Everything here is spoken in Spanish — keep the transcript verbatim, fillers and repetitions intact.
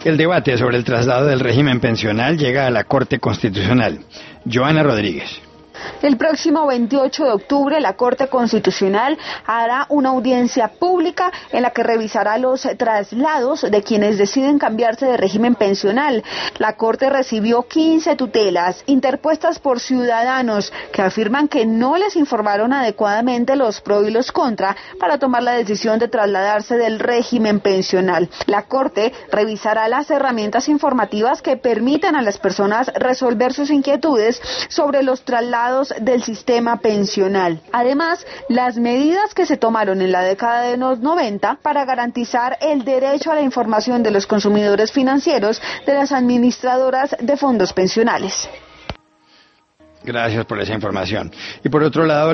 El debate sobre el traslado del régimen pensional llega a la Corte Constitucional. Joana Rodríguez. El próximo veintiocho de octubre la Corte Constitucional hará una audiencia pública en la que revisará los traslados de quienes deciden cambiarse de régimen pensional. La Corte recibió quince tutelas interpuestas por ciudadanos que afirman que no les informaron adecuadamente los pro y los contra para tomar la decisión de trasladarse del régimen pensional. La Corte revisará las herramientas informativas que permitan a las personas resolver sus inquietudes sobre los traslados del sistema pensional. Además, las medidas que se tomaron en la década de los noventa para garantizar el derecho a la información de los consumidores financieros de las administradoras de fondos pensionales. Gracias por esa información. Y por otro lado,